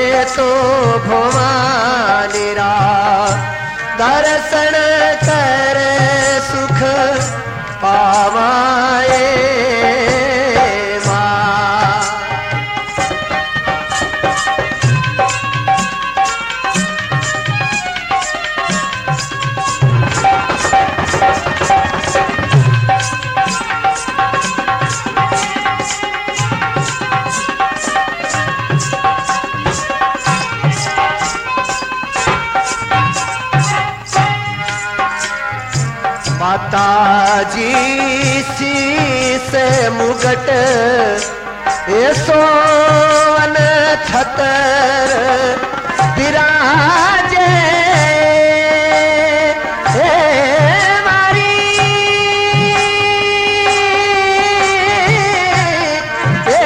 तो भवानी रा दर्शन कर सुख पावाए माँ। माता जी शीस मुगट ये सोन छतर विराजे हे मारी हे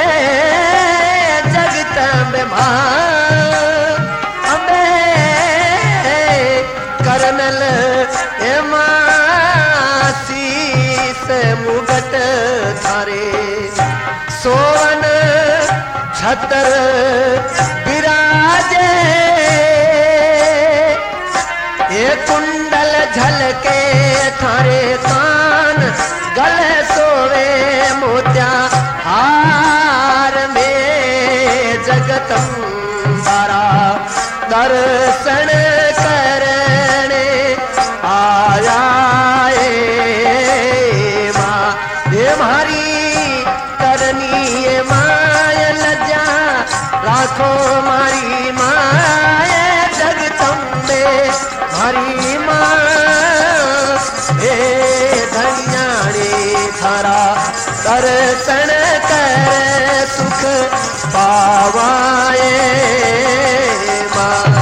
जगदम्बे मां अम्बे करनल हे मां मुगट थारे सोवन छतर विराजे ये कुंडल झलके थारे कान गले सोवे मोत्या हार में जगदम्बारा दर्शन करने आया मारी करनी ये माय लज्जा राखो मारी माय जगदम्बे मारी माँ हे धन्याणे थारा दर्शन कर सुख पावाए माँ।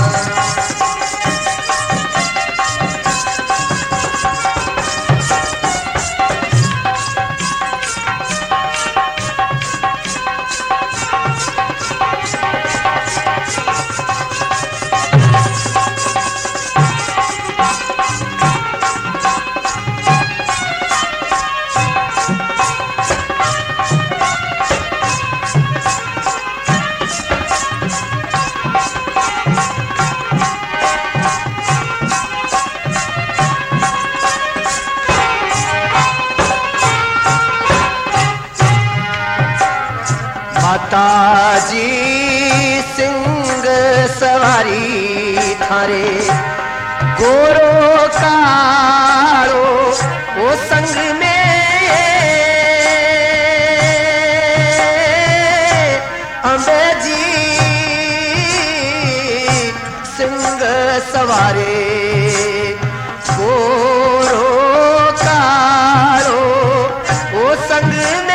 माताजी सिंह सवारी थारे गोरो कारो वो संग में अम्बे जी सिंह सवारे गोरो कारो वो संग में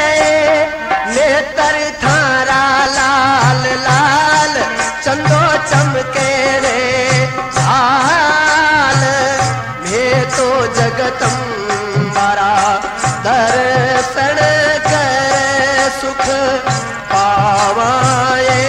नेतर थारा लाल लाल चंदो चमके रे हाल में तो जगदम्बारा दर्शन कर सुख पावाए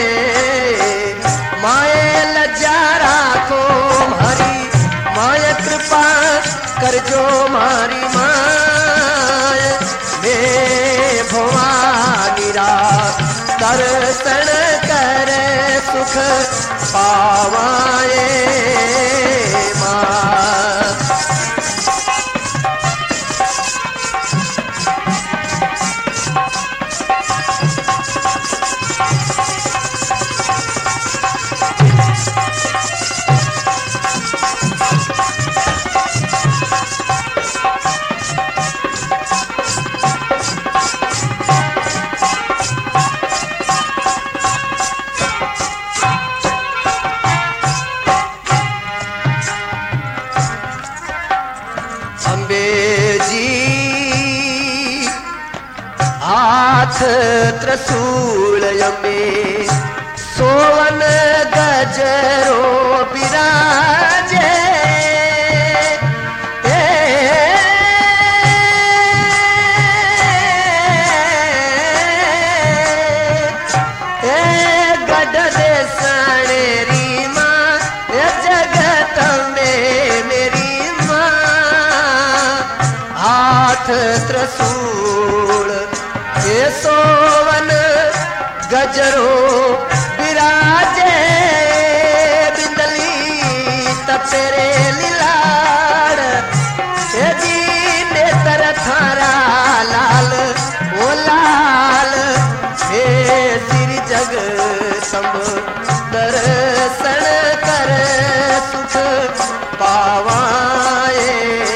माए लज्जा राखो मारी माए कृपा कर जो मारी माए में भवानी रा दर्शन कर सुख पावाए माँ। हाथ त्रिशूल में सोवन गजरो विराजे गढ़ दे सणेरी माँ जगत में मेरी माँ हाथ त्रिशूल ये सोवन गजरो विराज संभ दर्शन कर सुख पावाए।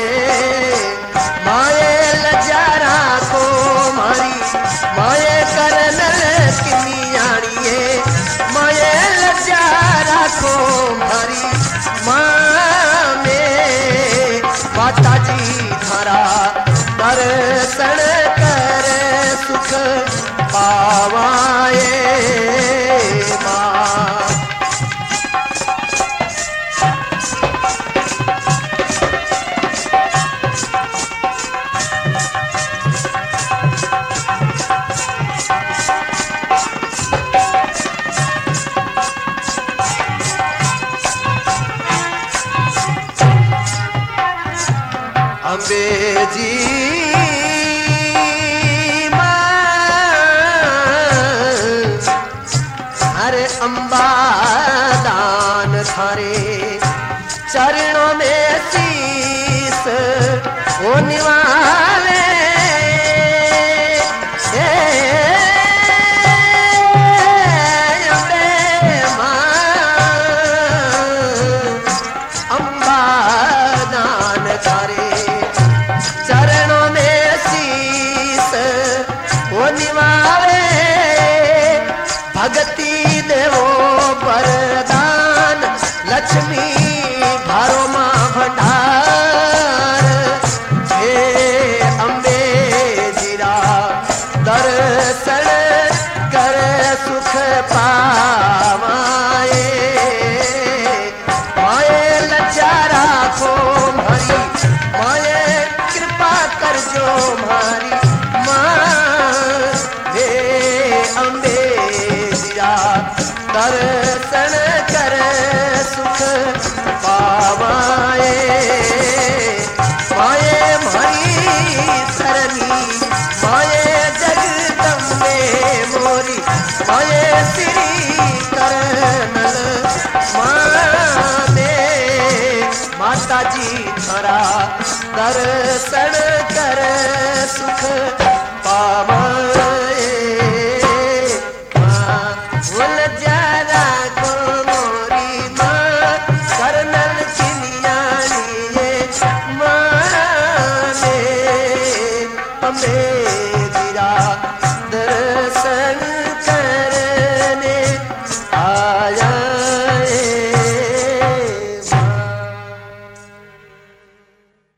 माए लजा राखो मारी माए करनल किनियाणिए। माए लजा राखो मारी माँ में माता जी थारा दर्शन कर सुख पावाए माँ। अम्बे जी हरे अम्बा दान थारे चरणों में शीस ओ निवाले। अम्बे माँ अम्बा दान थारे चरणों में शीस ओ निवाले। भगति देवो वरदान लक्ष्मी भारो माँ भंडार। हे अम्बे जीरा दर्शन कर सुख पावाए। माए लज्जा राखो मारी माए कृपा कर जो मारी माँ। हे अम्बे दर्शन कर सुख पावाए। माए मारी सरनी माए जगदम्बे मोरी माए श्री करनल माँ में माता जी थारा दर्शन कर सुख